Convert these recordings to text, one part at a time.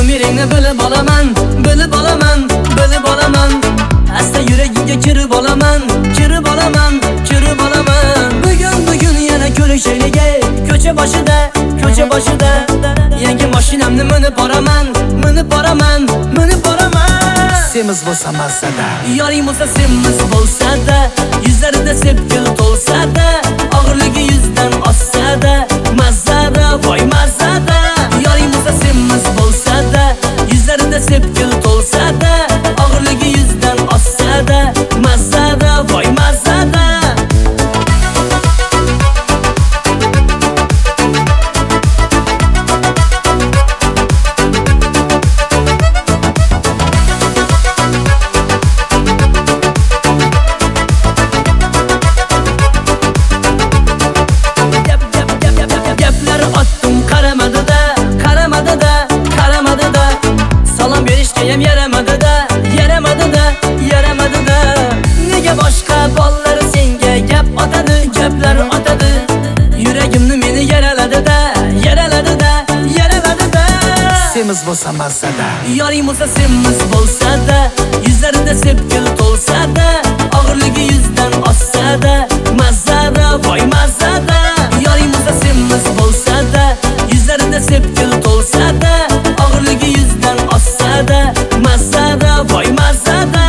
Ömrüngni bilib olaman, bilib olaman, bilib olaman. Asta yuragiga kirib olaman, kirib olaman, kirib olaman. Bugun yana ko'rishaylik, ko'cha boshida, ko'cha boshida. Yangi mashinamni minib boraman, minib boraman, minib boraman. Semiz bo'lsa mazada, yoring bo'lsa semiz bo'lsa-da, yuzlarida sepkil to'lsa-da, og'irligi yuzdan ossa-da, mazada, voy mazada. Yoring bo'lsa semiz bo'lsa-da, yuzlarida sepkil to'lsa-da, og'irligi yuzdan ossa-da, mazada, voy mazada. Yaramadida. Nega boshqa bollar senga gap otadi, gaplar otadi. Yuragimni meni yaraladida, yaraladida, yaraladida. semiz bo'lsa mazada, yoring bo'lsa semiz bo'lsa-da, yuzlarida sepkil to'lsa-da, og'irligi yuzdan ossa-da, mazada, voy mazada. Yoring bo'lsa semiz bo'lsa-da, yuzlarida sepkil to'lsa-da, og'irligi yuzdan ossa-da, mazada, voy mazada.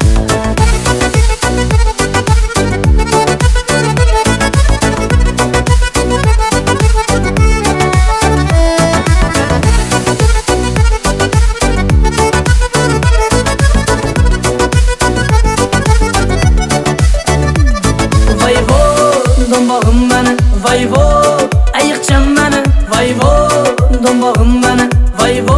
Dombog'im mani, vayvo, ayiqcham mani, vayvo, dombog'im mani, vayvo,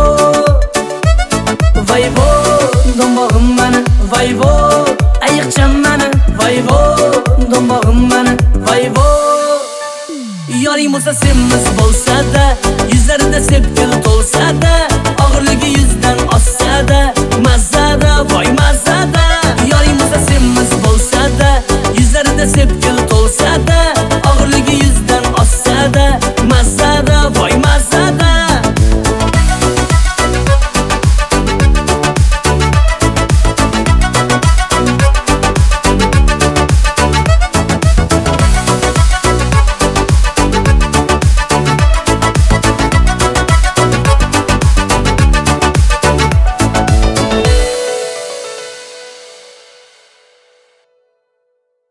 vayvo, dombog'im mani, vayvo, ayiqcham mani, vayvo, dombog'im mani, vayvo. Yoring bo'lsa semiz bo'lsa-da, yuzlarida sepkil to'lsa-da, og'irligi yuzdan ossa-da, mazada, voy mazada. Yoring bo'lsa semiz bo'lsa-da, yuzlarida sepkil to'lsa-da,